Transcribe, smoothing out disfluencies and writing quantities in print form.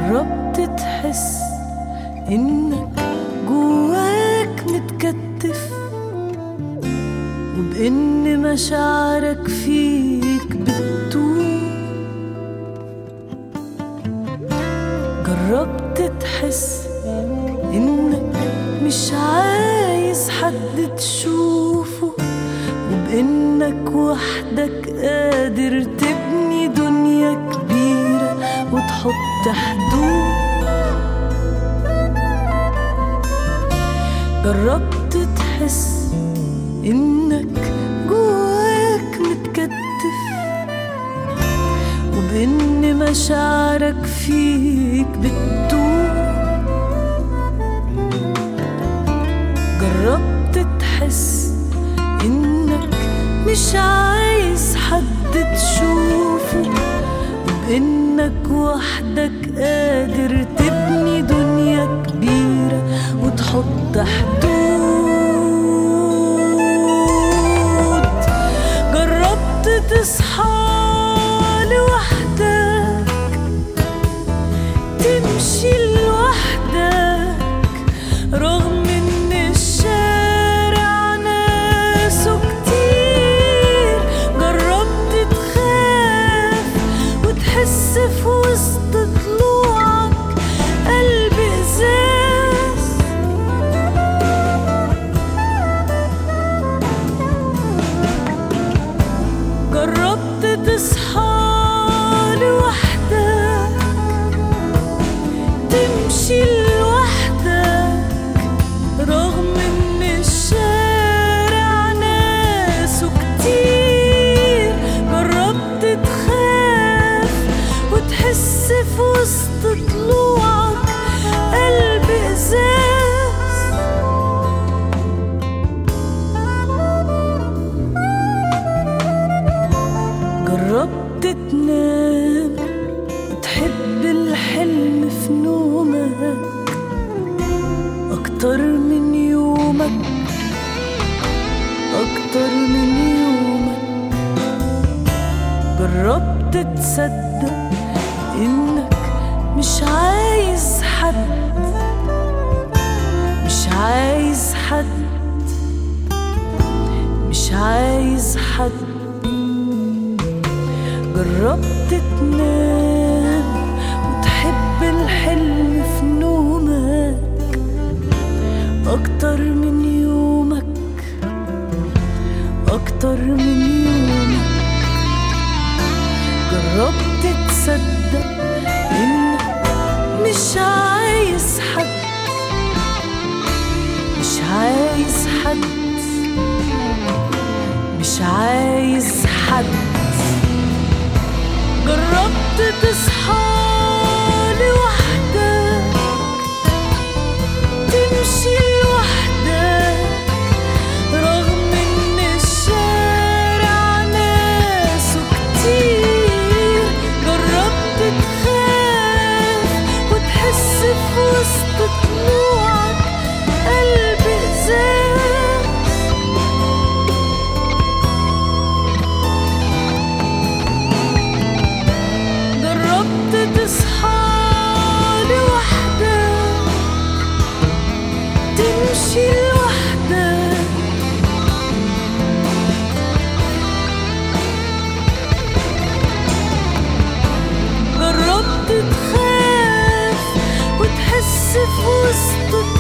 جربت تحس إنك جواك متكتف، وبإن مشاعرك فيك بتطول. جربت تحس إنك مش عايز حد تشوفه، وبإنك وحدك قادر تبني دنيا كبيرة وتحط حدود. جربت تحس إنك جواك متكتف، وبإن مشاعرك فيك بتطول. جربت تحس إنك مش عايز حد تشوفه، وبإنك وحدك قادر تبني دنيا كبيرة وتحط حدود. جربت تصحى لوحدك، تمشي لوحدك رغم إن الشارع ناسه كتير. جربت تخاف وتحس في وسط طلوعك قلب إزاز. جربت تصحى لوحدك، تمشي لوحدك رغم إن الشارع ناسه كتير. جربت تخاف وتحس في وسط طلوعك قلب إزاز. جربت تنام وتحب الحلم في نومك أكتر من يومك، أكتر من يومك. جربت تصدق إنك مش عايز حد، مش عايز حد، مش عايز حد. جربت تنام وتحب الحلم في نومك أكتر من يومك، أكتر من يومك. جربت تصدق إنك مش عايز حد، مش عايز حد، مش عايز حد. جربت تصحى لوحدك، تمشي لوحدك رغم إن الشارع ناسه كتير. جربت تخاف وتحس في وسط طلوعك قلب إزاز. جربت تصحى لوحدك، تمشي لوحدك جربت تخاف وتحس في وسط